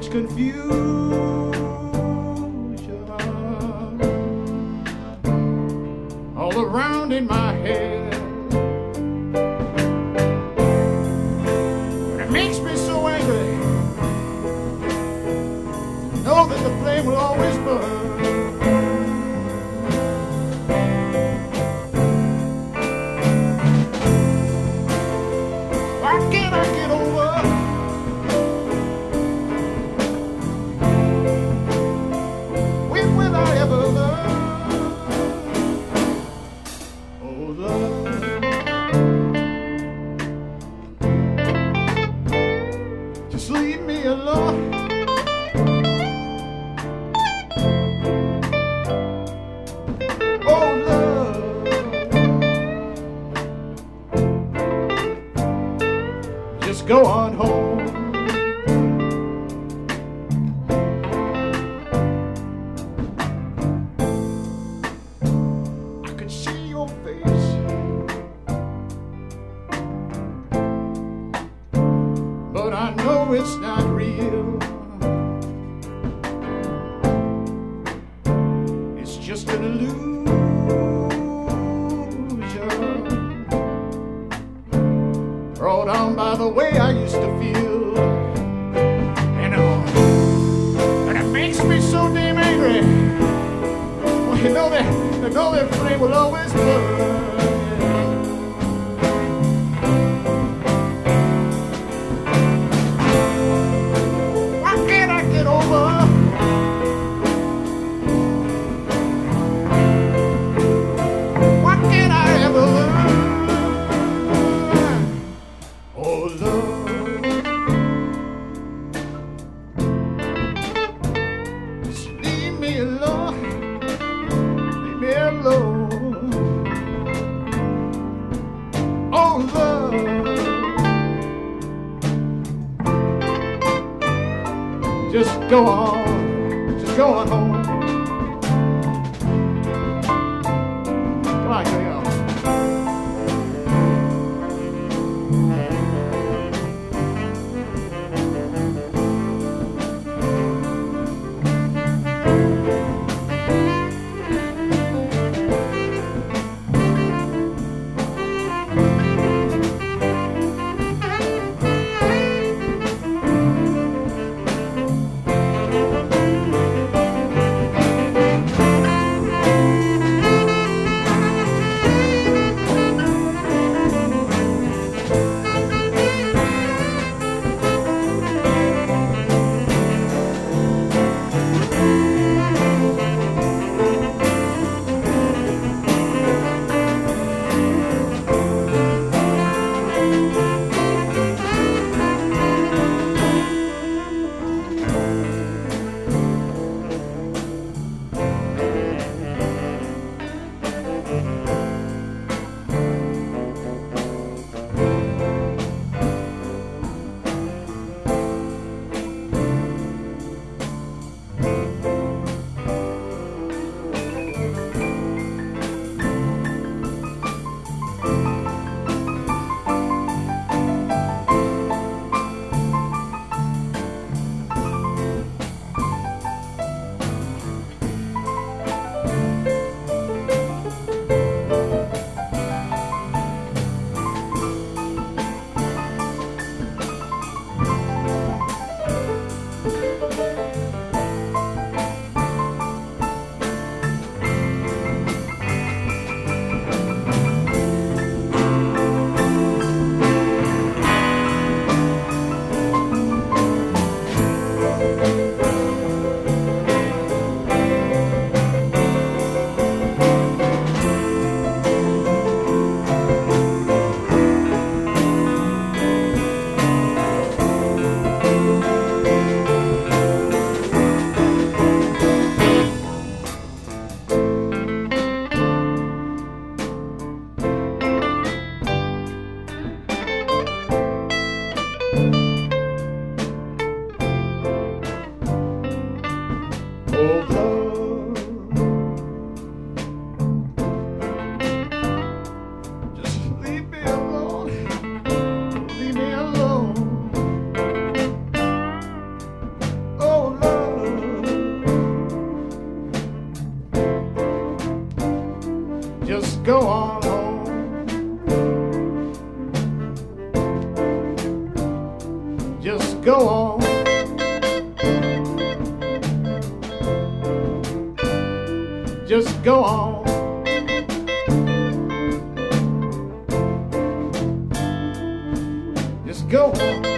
much confusion all around in my head. But it makes me so angry to know that the flame will always burn. Why can't I get over when will I ever learn? Oh, love, just leave me alone. Oh, love, just go on home. I could see your face, but I know it's not real. It's just an illusion brought on by the way I used to feel. And it makes me so damn angry. Well, you know that flame will always burn. Why can't I get over? Why can't I ever learn? Oh, love, just leave me alone. Leave me alone. Oh, love, just go on home. Come on, here we go. Just go on. Just go on. Just go on.